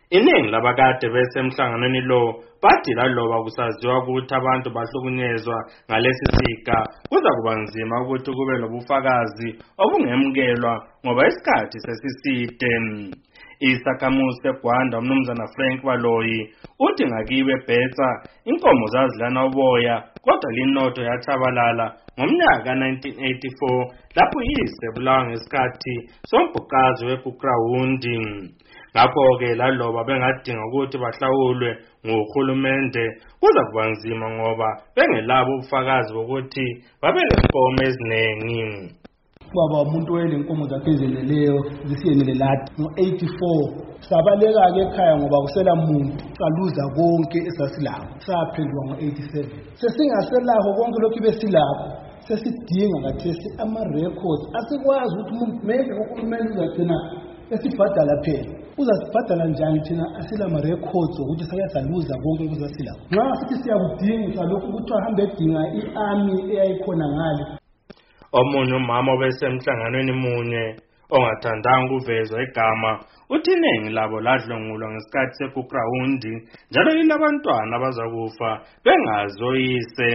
Iningi labakade besemhlanganweni lo bathi laloba kusaziwa ukuthi abantu bahlukunyezwa ngalesi siga kuza kuba nzima ukuthi kube lobufakazi obungemukelwa ngoba isikhathi sesiside. Isakhamuzi seGwanda umnumzana Frank Baloyi uthi ngakibe Betsa inkomo zazilana uboya kodwa linotho yatshabalala ngomnyaka 1984 lapho yise bulawa ngesikhathi sombhuqazi weGukrahunde. Ngakho-ke laloba bengadinga ukuthi bahlawulwe nguhulumende kuza kuba nzima ngoba bengelabo ubufakazi bokuthi babenenkomo eziningi. Baba umuntu oyelenkomo zakhe ezeneleyo zisiyenele lathi ngo-84 sabaleka-ke ekhaya ngoba kusela muntu saluza konke esasilakho saphenduka ngo-87 sesingaselakho konke lokhu besilakho sesidinga kathesi ama-records asikwazi ukuthi umuntu maybe uhulumende uzagcina esibhadala phela uzasibhadala njani thina asila ama-records ukuthi sake saluza konke okuzasilakho nxa sithi siyakudinga lokhu ukuthi ahambe edinga i-army eyayikhona ngale. Omunye umama obesemhlanganweni munye ongathandanga ukuvezwa igama uthi iningi labo ladlongulwa ngesikhathi seGukrahunde njalo yilabantwana abazakufa bengazoyise.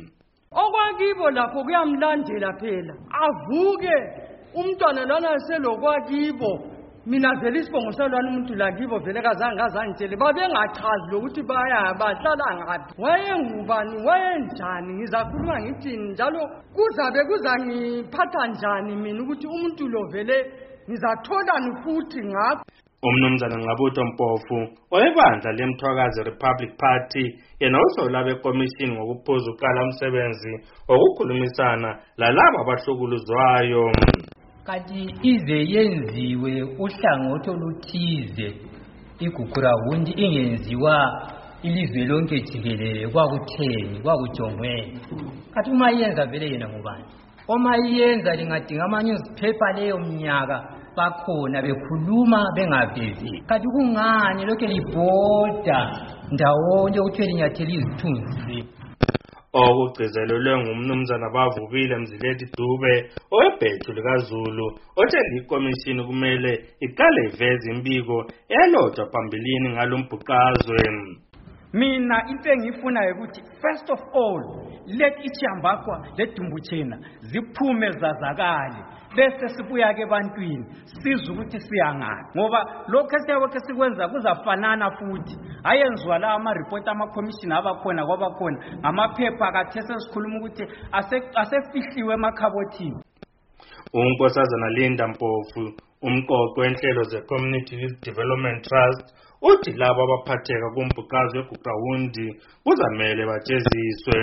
Okwakibo lapho kuyamlandela phela avuke umntwana lana selokwakibo mina vele isibongo salwana umuntu lakibo vele kazangitshele babengachazi lokuthi bahlala ngaphi wayengubani wayenjani ngizakhuluma ngithini njalo kuzabe kuzangiphatha njani mina ukuthi umuntu lo vele ngizatholani futhi ngakho. Umnumzana Ngqabutho Mpofu oyebandla leMthwakazi Republic Party yena usola bekomishini ngokuphuza uqala umsebenzi wokukhulumisana lalabo abahlukuluzwayo. Kati ize yenziwe uhlangothi oluthize iGukrahunde ingenziwa ilizwe lonke jikelele kwakutheni kwakujongweni kati uma yenza vele yena ngubani uma yenza lingadinga ama-newspaper leyo mnyaka bakhona bekhuluma bengavezi kati kungani lokho libhoda ndawonye ukuthi linyathela izithunzi. Okugcizelelwe ngumnumzana Bavukile Mzilethi Dube owebhethu likaZulu othe ikomishini kumele iqale iveze imbiko elodwa phambilini ngalombhuqazwe. Mina into engiyifunayo ukuthi first of all let iChambakwa leDumbuthena ziphume zazakale bese sibuya ke ebantwini sizwe ukuthi siyangaphi ngoba lokho esiyabokhe sikwenza kuzafanana futhi ayenziwa la ama-report ama-commission abakhona kwabakhona amaphepha akathese sikhuluma ukuthi asefihliwe emakhabothini. uNkosazana Linda Mpofu umqoqo wenhlelo ze-Community Youth Development Trust uthi labo abaphatheka kumbhuqazi weGukrahunde kuzamele bajeziswe.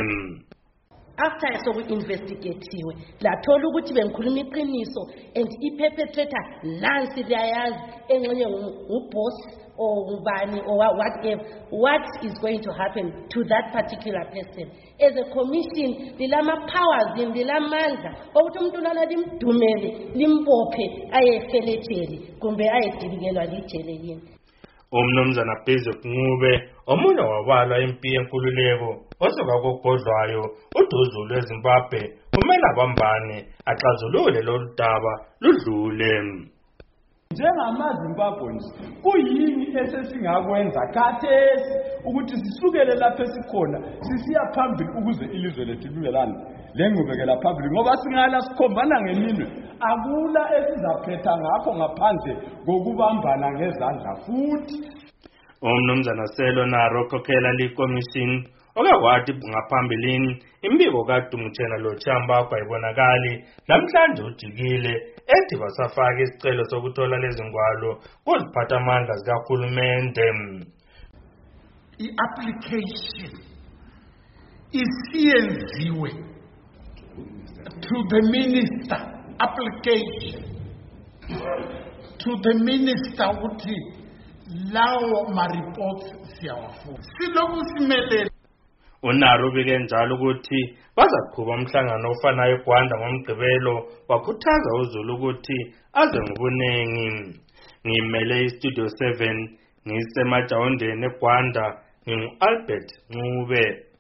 After soku-investigatiwe lathola ukuthi bengikhuluma iqiniso and i-perpetrator nansi liyayazi engxenye nguboss or ngubani or whatever what is going to happen to that particular person. As a commission lilama-powers lilamandla ukuthi umuntu lana limdumele limbophe ayefeletshele kumbe ayedilikelwa lijele yini. Umnumzana Bhizuk Ncube omunye wabalwa impi yenkululeko osuka kogodlwayo uDuzulu eZimbabwe kumele abambane axazulule lolu daba ludlule. NjengamaZimbabweans kuyini esesingakwenza khathesi ukuthi sisukele lapho esikhona sisiya phambili ukuze ilizwe lethu liwelane lengqubekela phambili ngoba singala sikhombana ngeminwe akula esizaphetha ngakho ngaphandle kokubambana ngezandla futhi. Umnumzana Selo naro khokhela likomishini okwathi ngaphambilini imbiko kaDumbuthena loChambakwa ayibonakali namhlanje ujikile ethi basafaka isicelo sokuthola lezi ngwalo kuziphathamandla zikahulumende. I-application isiyenziwe to the minister, application to the minister ukuthi lawo ma-reports siyawafuna siloku simelele. Unaro bike njalo ukuthi bazaqhuba umhlangano ofanayo eGwanda ngomgqibelo wakhuthaza uZulu ukuthi aze ngobunengi. Ngimele iStudio 7 ngisemajawondeni eGwanda ngingu-Albert Ncube.